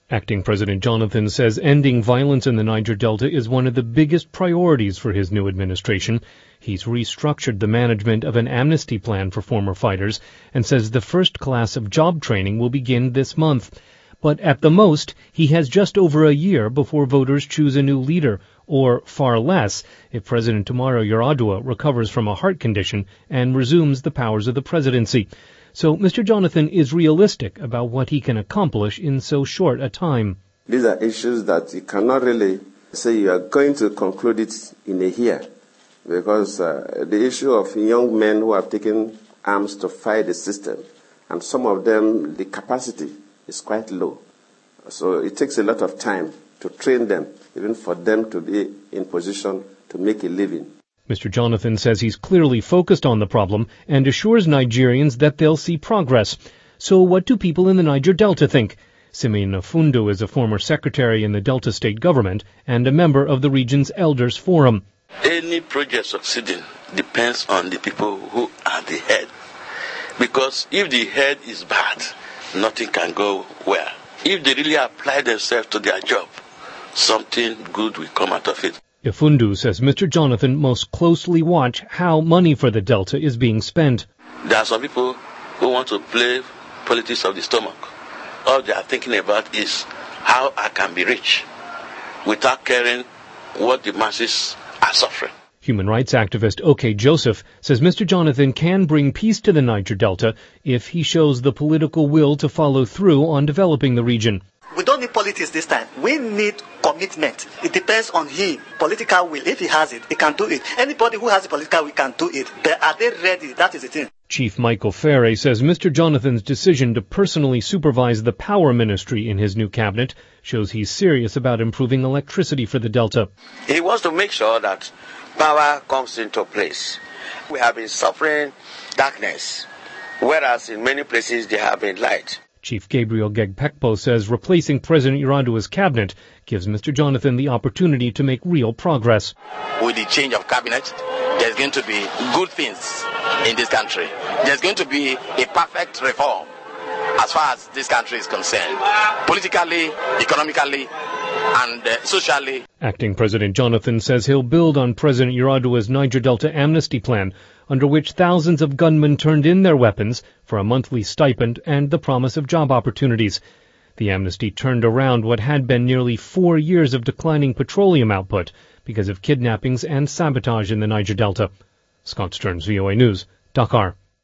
Acting President Jonathan says ending violence in the Niger Delta is one of the biggest priorities for his new administration. He's restructured the management of an amnesty plan for former fighters and says the first class of job training will begin this month. But at the most, he has just over a year before voters choose a new leader, or far less if President Umaru Yar'Adua recovers from a heart condition and resumes the powers of the presidency. So Mr. Jonathan is realistic about what he can accomplish in so short a time. These are issues that you cannot really say you are going to conclude it in a year, because the issue of young men who have taken arms to fight the system, and some of them, the capacity is quite low. So it takes a lot of time to train them, even for them to be in position to make a living. Mr. Jonathan says he's clearly focused on the problem and assures Nigerians that they'll see progress. So what do people in the Niger Delta think? Simeon Afundu is a former secretary in the Delta state government and a member of the region's Elders Forum. Any project succeeding depends on the people who are the head. Because if the head is bad, nothing can go well. If they really apply themselves to their job, something good will come out of it. Ifundu says Mr. Jonathan must closely watch how money for the Delta is being spent. There are some people who want to play politics of the stomach. All they are thinking about is how I can be rich without caring what the masses are suffering. Human rights activist OK Joseph says Mr. Jonathan can bring peace to the Niger Delta if he shows the political will to follow through on developing the region. We don't need politics this time. We need commitment. It depends on him. Political will. If he has it, he can do it. Anybody who has a political will can do it. But are they ready? That is the thing. Chief Michael Ferre says Mr. Jonathan's decision to personally supervise the power ministry in his new cabinet shows he's serious about improving electricity for the Delta. He wants to make sure that power comes into place. We have been suffering darkness, whereas in many places there have been light. Chief Gabriel Gegpekpo says replacing President Yar'Adua's cabinet gives Mr. Jonathan the opportunity to make real progress. With the change of cabinet, there's going to be good things in this country. There's going to be a perfect reform as far as this country is concerned, politically, economically, and socially. Acting President Jonathan says he'll build on President Yar'Adua's Niger Delta amnesty plan, under which thousands of gunmen turned in their weapons for a monthly stipend and the promise of job opportunities. The amnesty turned around what had been nearly 4 years of declining petroleum output because of kidnappings and sabotage in the Niger Delta. Scott Stearns, VOA News, Dakar.